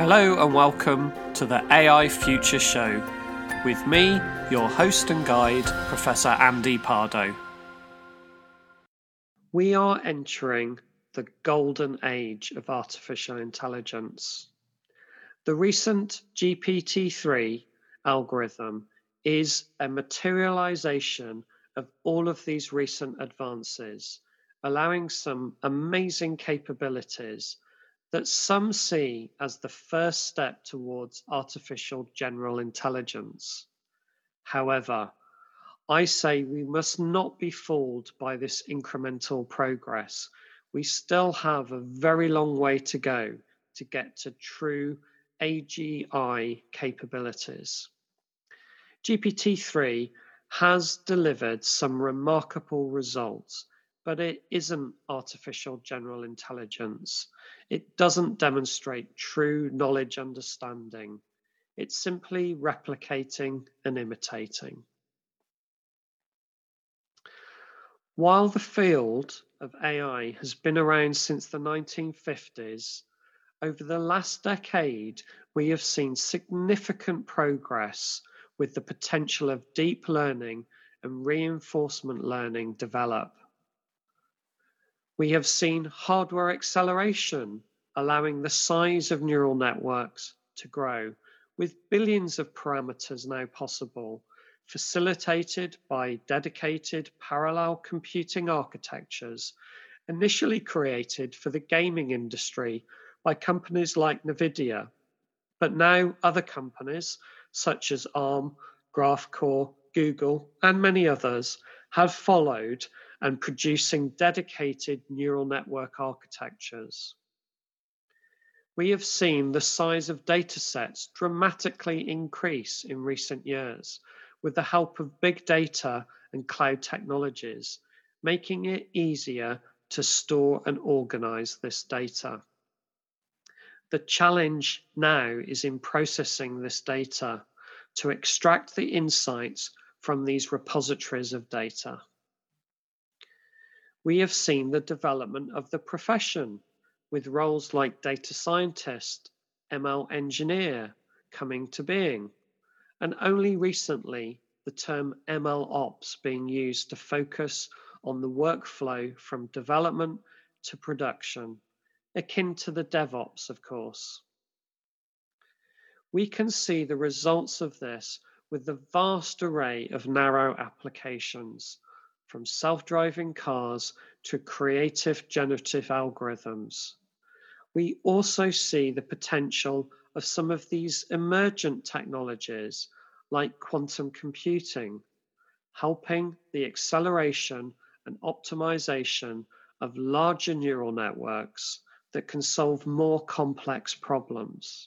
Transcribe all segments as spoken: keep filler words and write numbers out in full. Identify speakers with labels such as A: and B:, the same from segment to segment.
A: Hello and welcome to the A I Future Show with me, your host and guide, Professor Andy Pardo. We are entering the golden age of artificial intelligence. The recent G P T three algorithm is a materialization of all of these recent advances, allowing some amazing capabilities that some see as the first step towards artificial general intelligence. However, I say we must not be fooled by this incremental progress. We still have a very long way to go to get to true A G I capabilities. G P T three has delivered some remarkable results, but it isn't artificial general intelligence. It doesn't demonstrate true knowledge understanding. It's simply replicating and imitating. While the field of A I has been around since the nineteen fifties, over the last decade, we have seen significant progress with the potential of deep learning and reinforcement learning develop. We have seen hardware acceleration, allowing the size of neural networks to grow, with billions of parameters now possible, facilitated by dedicated parallel computing architectures initially created for the gaming industry by companies like NVIDIA, but now other companies such as Arm, GraphCore, Google, and many others have followed and producing dedicated neural network architectures. We have seen the size of data sets dramatically increase in recent years with the help of big data and cloud technologies, making it easier to store and organize this data. The challenge now is in processing this data to extract the insights from these repositories of data. We have seen the development of the profession with roles like data scientist, M L engineer coming to being, and only recently the term M L ops being used to focus on the workflow from development to production, akin to the DevOps, of course. We can see the results of this with the vast array of narrow applications, from self-driving cars to creative generative algorithms. We also see the potential of some of these emergent technologies like quantum computing, helping the acceleration and optimization of larger neural networks that can solve more complex problems.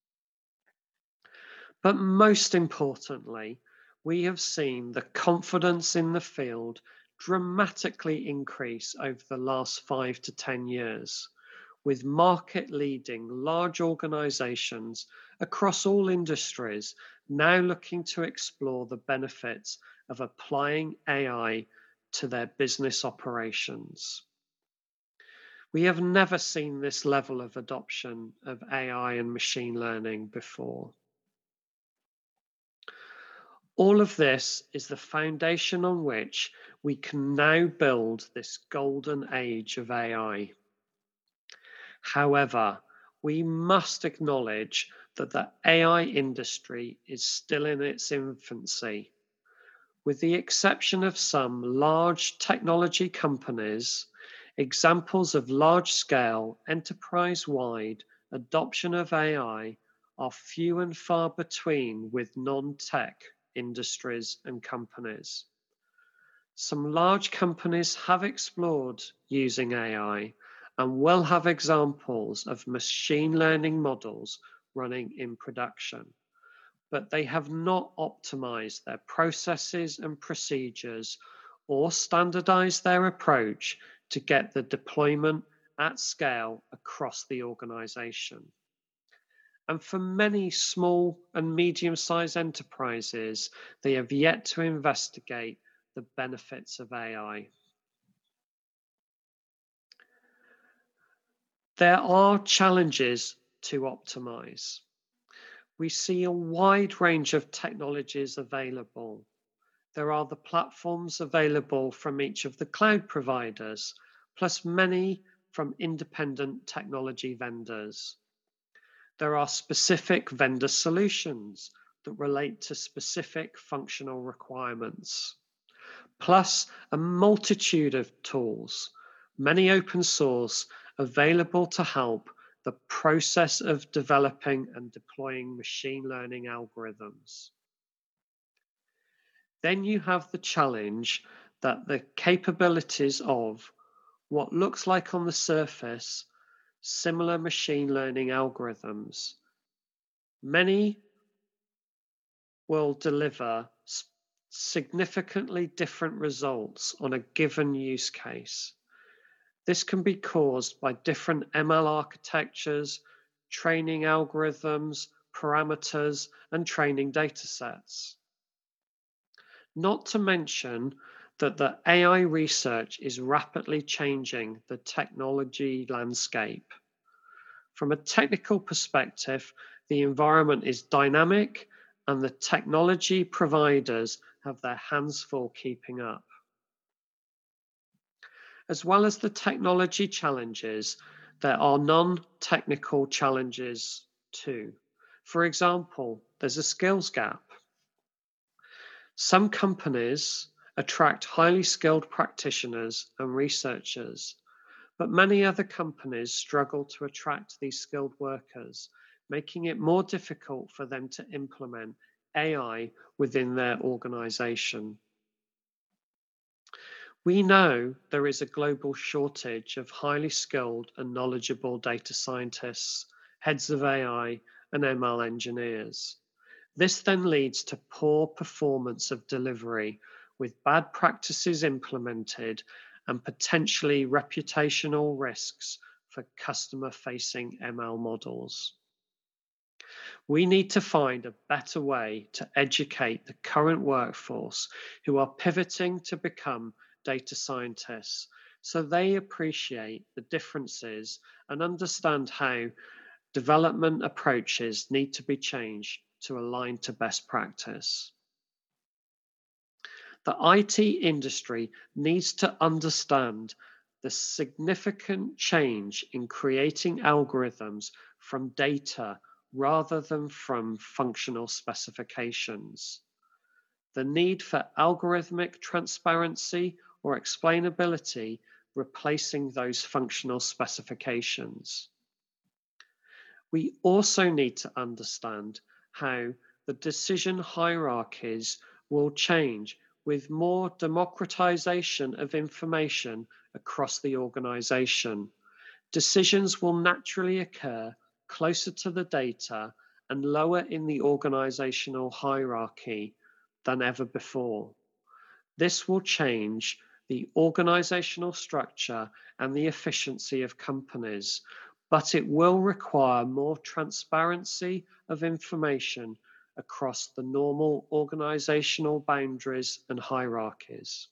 A: But most importantly, we have seen the confidence in the field dramatically increase over the last five to ten years, with market-leading large organizations across all industries now looking to explore the benefits of applying A I to their business operations. We have never seen this level of adoption of A I and machine learning before. All of this is the foundation on which we can now build this golden age of A I. However, we must acknowledge that the A I industry is still in its infancy. With the exception of some large technology companies, examples of large-scale, enterprise-wide adoption of A I are few and far between with non-tech industries and companies. Some large companies have explored using A I and will have examples of machine learning models running in production, but they have not optimized their processes and procedures or standardized their approach to get the deployment at scale across the organization. And for many small and medium-sized enterprises, they have yet to investigate the benefits of A I. There are challenges to optimize. We see a wide range of technologies available. There are the platforms available from each of the cloud providers, plus many from independent technology vendors. There are specific vendor solutions that relate to specific functional requirements, plus a multitude of tools, many open source, available to help the process of developing and deploying machine learning algorithms. Then you have the challenge that the capabilities of what looks like on the surface similar machine learning algorithms, many will deliver significantly different results on a given use case. This can be caused by different M L architectures, training algorithms, parameters, and training datasets. Not to mention that the A I research is rapidly changing the technology landscape. From a technical perspective, the environment is dynamic and the technology providers have their hands full keeping up. As well as the technology challenges, there are non-technical challenges too. For example, there's a skills gap. Some companies attract highly skilled practitioners and researchers, but many other companies struggle to attract these skilled workers, making it more difficult for them to implement A I within their organization. We know there is a global shortage of highly skilled and knowledgeable data scientists, heads of A I, and M L engineers. This then leads to poor performance of delivery, with bad practices implemented and potentially reputational risks for customer-facing M L models. We need to find a better way to educate the current workforce who are pivoting to become data scientists, so they appreciate the differences and understand how development approaches need to be changed to align to best practice. The I T industry needs to understand the significant change in creating algorithms from data rather than from functional specifications. The need for algorithmic transparency or explainability replacing those functional specifications. We also need to understand how the decision hierarchies will change with more democratization of information across the organization. Decisions will naturally occur closer to the data and lower in the organizational hierarchy than ever before. This will change the organizational structure and the efficiency of companies, but it will require more transparency of information across the normal organizational boundaries and hierarchies.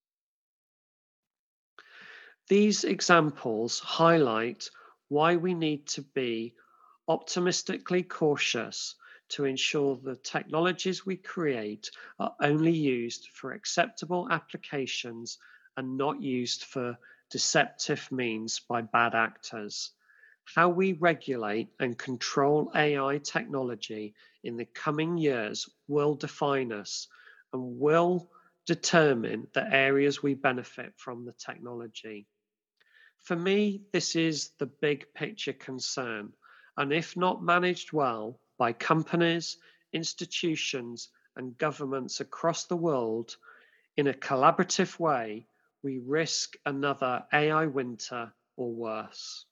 A: These examples highlight why we need to be optimistically cautious to ensure the technologies we create are only used for acceptable applications and not used for deceptive means by bad actors. How we regulate and control A I technology in the coming years will define us and will determine the areas we benefit from the technology. For me, this is the big picture concern, and if not managed well by companies, institutions, and governments across the world in a collaborative way, we risk another A I winter or worse.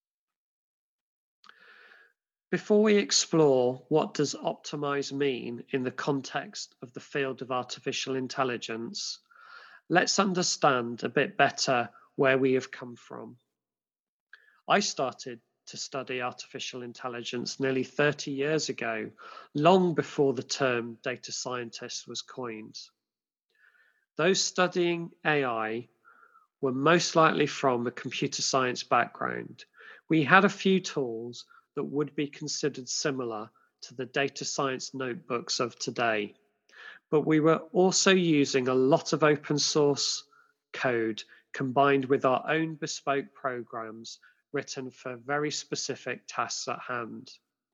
A: Before we explore what does optimize mean in the context of the field of artificial intelligence, let's understand a bit better where we have come from. I started to study artificial intelligence nearly thirty years ago, long before the term data scientist was coined. Those studying A I were most likely from a computer science background. We had a few tools, that would be considered similar to the data science notebooks of today. But we were also using a lot of open source code combined with our own bespoke programs written for very specific tasks at hand.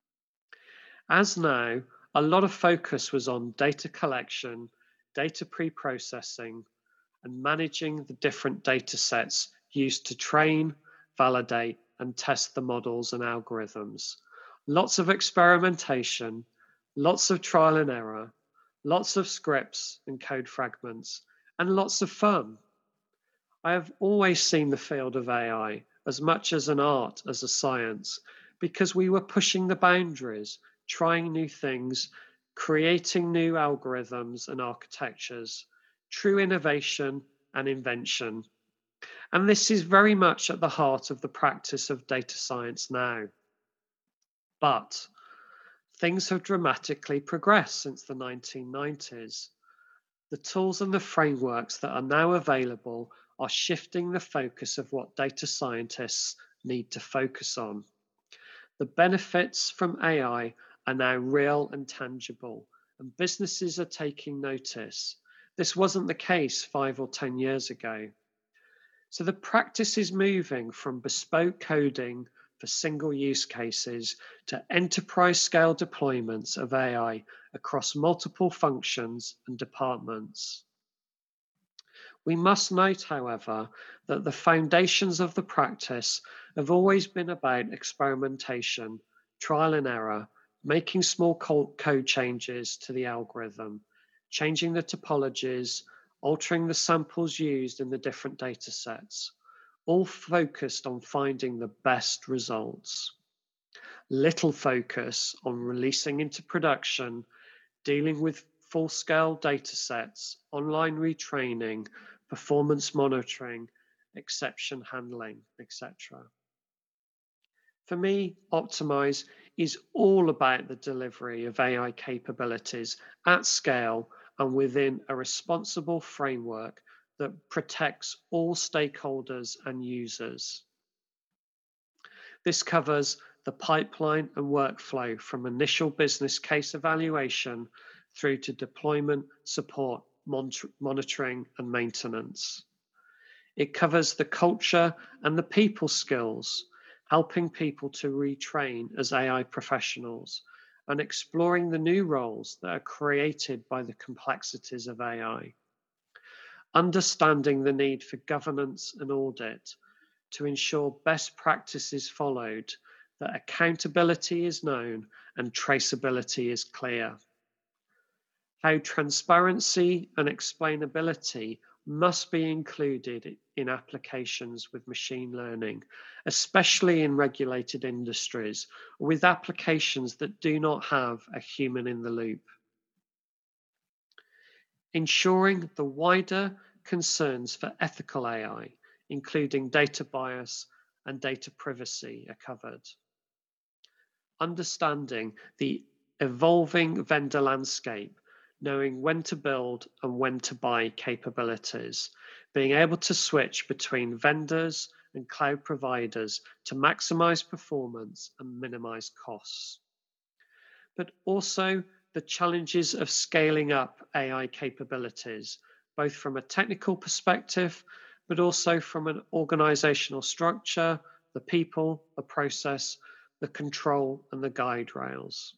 A: As now, a lot of focus was on data collection, data pre-processing, and managing the different data sets used to train, validate, and test the models and algorithms. Lots of experimentation, lots of trial and error, lots of scripts and code fragments, and lots of fun. I have always seen the field of A I as much as an art as a science, because we were pushing the boundaries, trying new things, creating new algorithms and architectures, true innovation and invention. And this is very much at the heart of the practice of data science now. But things have dramatically progressed since the nineteen nineties. The tools and the frameworks that are now available are shifting the focus of what data scientists need to focus on. The benefits from A I are now real and tangible, and businesses are taking notice. This wasn't the case five or ten years ago. So the practice is moving from bespoke coding for single use cases to enterprise scale deployments of A I across multiple functions and departments. We must note, however, that the foundations of the practice have always been about experimentation, trial and error, making small code changes to the algorithm, changing the topologies, altering the samples used in the different data sets, all focused on finding the best results. Little focus on releasing into production, dealing with full-scale data sets, online retraining, performance monitoring, exception handling, et cetera. For me, Optimize is all about the delivery of A I capabilities at scale and within a responsible framework that protects all stakeholders and users. This covers the pipeline and workflow from initial business case evaluation through to deployment, support, monitoring, and maintenance. It covers the culture and the people skills, helping people to retrain as A I professionals and exploring the new roles that are created by the complexities of A I. Understanding the need for governance and audit to ensure best practice is followed, that accountability is known and traceability is clear. How transparency and explainability must be included in applications with machine learning, especially in regulated industries, with applications that do not have a human in the loop. Ensuring the wider concerns for ethical A I, including data bias and data privacy, are covered. Understanding the evolving vendor landscape, knowing when to build and when to buy capabilities, being able to switch between vendors and cloud providers to maximize performance and minimize costs. But also the challenges of scaling up A I capabilities, both from a technical perspective, but also from an organizational structure, the people, the process, the control, and the guide rails.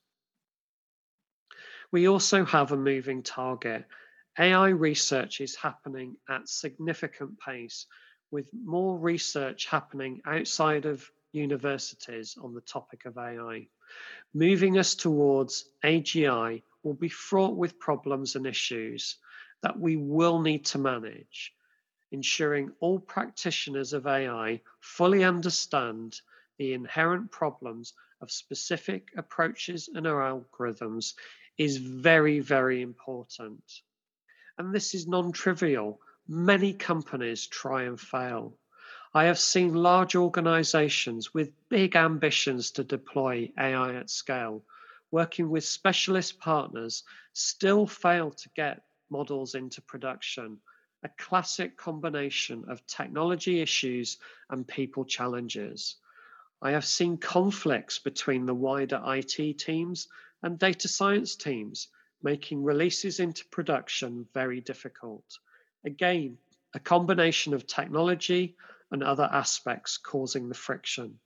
A: We also have a moving target. A I research is happening at significant pace, with more research happening outside of universities on the topic of A I. Moving us towards A G I will be fraught with problems and issues that we will need to manage, ensuring all practitioners of A I fully understand the inherent problems of specific approaches and algorithms is very, very important. And this is non-trivial. Many companies try and fail. I have seen large organizations with big ambitions to deploy A I at scale, working with specialist partners, still fail to get models into production, a classic combination of technology issues and people challenges. I have seen conflicts between the wider I T teams and data science teams, making releases into production very difficult. Again, a combination of technology and other aspects causing the friction.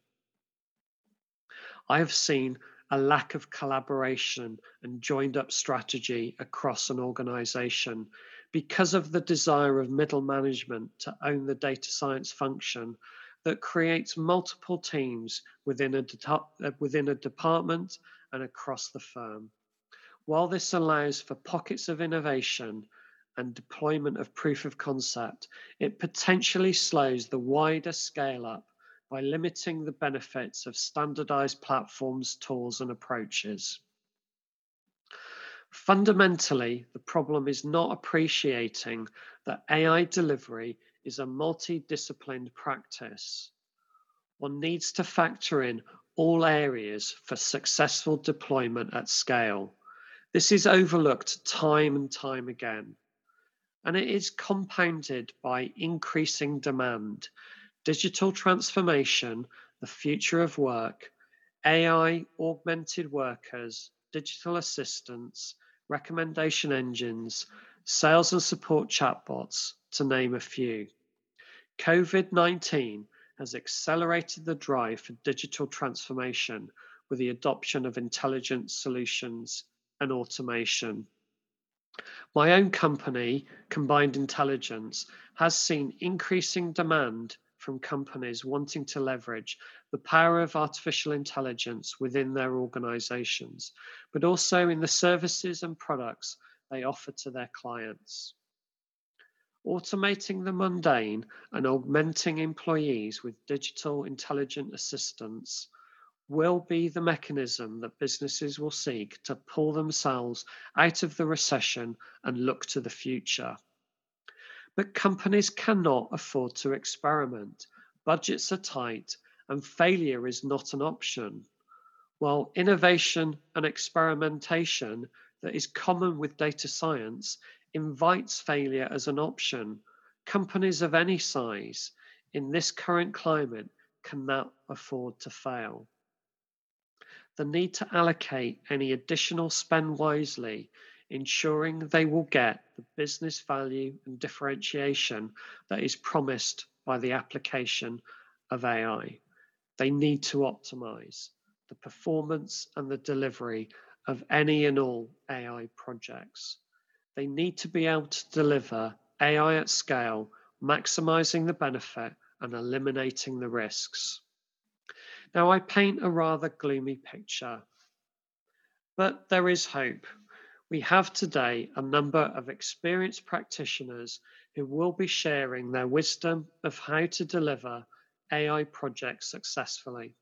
A: I have seen a lack of collaboration and joined up strategy across an organization because of the desire of middle management to own the data science function that creates multiple teams within a, de- within a department and across the firm. While this allows for pockets of innovation and deployment of proof of concept, it potentially slows the wider scale up by limiting the benefits of standardized platforms, tools, and approaches. Fundamentally, the problem is not appreciating that A I delivery is a multidisciplined practice. One needs to factor in all areas for successful deployment at scale. This is overlooked time and time again, and it is compounded by increasing demand, digital transformation, the future of work, A I augmented workers, digital assistants, recommendation engines, sales and support chatbots, to name a few. COVID nineteen has accelerated the drive for digital transformation with the adoption of intelligent solutions and automation. My own company, Combined Intelligence, has seen increasing demand from companies wanting to leverage the power of artificial intelligence within their organizations, but also in the services and products they offer to their clients. Automating the mundane and augmenting employees with digital intelligent assistants will be the mechanism that businesses will seek to pull themselves out of the recession and look to the future. But companies cannot afford to experiment. Budgets are tight and failure is not an option. While innovation and experimentation that is common with data science invites failure as an option, companies of any size in this current climate cannot afford to fail. The need to allocate any additional spend wisely, ensuring they will get the business value and differentiation that is promised by the application of A I. They need to optimize the performance and the delivery of any and all A I projects. They need to be able to deliver A I at scale, maximizing the benefit and eliminating the risks. Now, I paint a rather gloomy picture, but there is hope. We have today a number of experienced practitioners who will be sharing their wisdom of how to deliver A I projects successfully.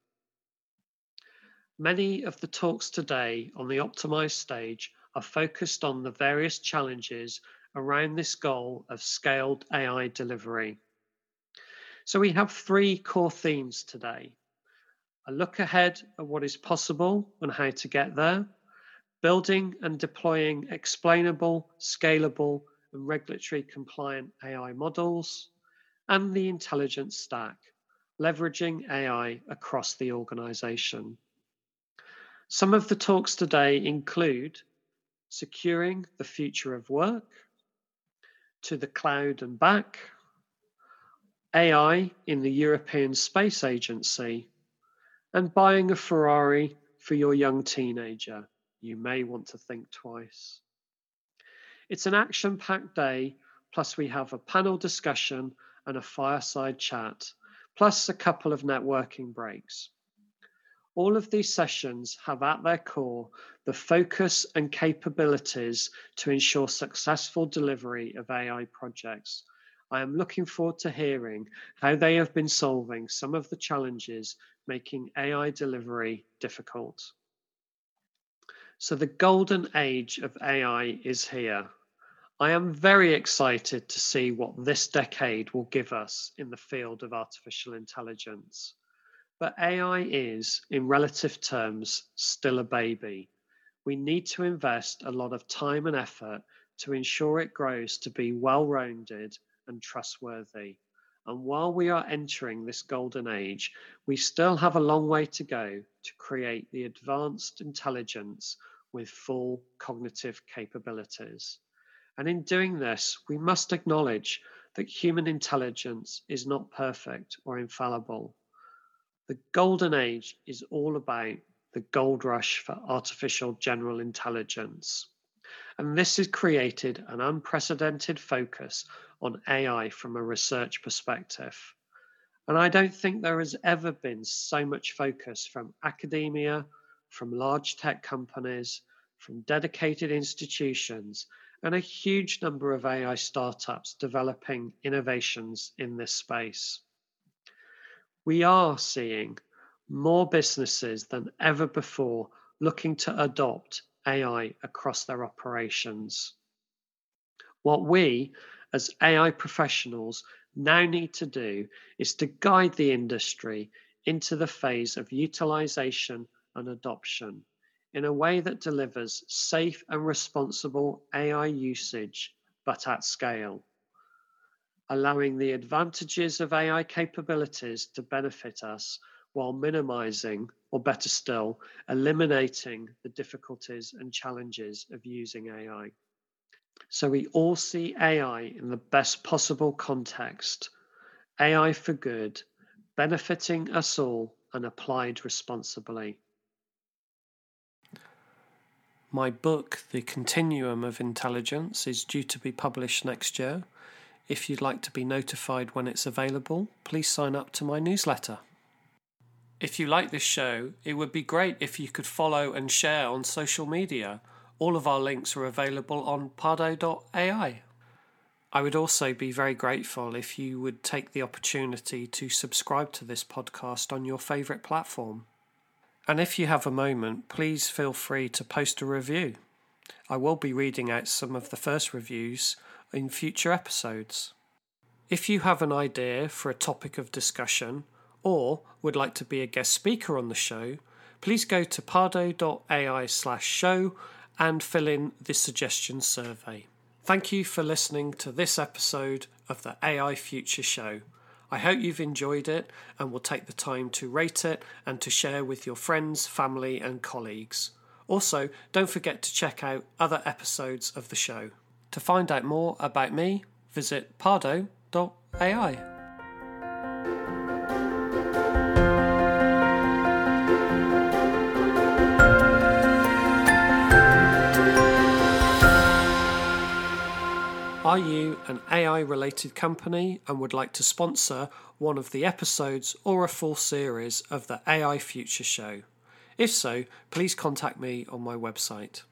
A: Many of the talks today on the Optimize stage are focused on the various challenges around this goal of scaled A I delivery. So we have three core themes today. A look ahead at what is possible and how to get there, building and deploying explainable, scalable, and regulatory compliant A I models, and the intelligence stack, leveraging A I across the organization. Some of the talks today include securing the future of work, to the cloud and back, A I in the European Space Agency, and buying a Ferrari for your young teenager. You may want to think twice. It's an action-packed day, plus we have a panel discussion and a fireside chat, plus a couple of networking breaks. All of these sessions have at their core the focus and capabilities to ensure successful delivery of A I projects. I am looking forward to hearing how they have been solving some of the challenges making A I delivery difficult. So the golden age of A I is here. I am very excited to see what this decade will give us in the field of artificial intelligence. But A I is, in relative terms, still a baby. We need to invest a lot of time and effort to ensure it grows to be well-rounded and trustworthy. And while we are entering this golden age, we still have a long way to go to create the advanced intelligence with full cognitive capabilities. And in doing this, we must acknowledge that human intelligence is not perfect or infallible. The golden age is all about the gold rush for artificial general intelligence. And this has created an unprecedented focus on A I from a research perspective. And I don't think there has ever been so much focus from academia, from large tech companies, from dedicated institutions, and a huge number of A I startups developing innovations in this space. We are seeing more businesses than ever before looking to adopt A I across their operations. What we, as A I professionals, now need to do is to guide the industry into the phase of utilization and adoption in a way that delivers safe and responsible A I usage, but at scale, allowing the advantages of A I capabilities to benefit us while minimizing, or better still, eliminating the difficulties and challenges of using A I. So we all see A I in the best possible context, A I for good, benefiting us all and applied responsibly.
B: My book, The Continuum of Intelligence, is due to be published next year. If you'd like to be notified when it's available, please sign up to my newsletter. If you like this show, it would be great if you could follow and share on social media. All of our links are available on pardo dot A I. I would also be very grateful if you would take the opportunity to subscribe to this podcast on your favourite platform. And if you have a moment, please feel free to post a review. I will be reading out some of the first reviews in future episodes. If you have an idea for a topic of discussion or would like to be a guest speaker on the show, please go to pardo dot A I slash show and fill in the suggestion survey. Thank you for listening to this episode of the A I Future Show. I hope you've enjoyed it and will take the time to rate it and to share with your friends, family and colleagues. Also, don't forget to check out other episodes of the show. To find out more about me, visit pardo dot A I. Are you an A I-related company and would like to sponsor one of the episodes or a full series of the A I Future Show? If so, please contact me on my website.